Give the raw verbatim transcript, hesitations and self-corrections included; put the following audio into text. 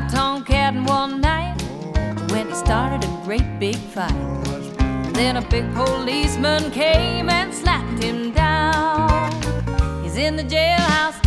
tomcatting one night when he started a great big fight. Then a big policeman came and slapped him down. He's in the jailhouse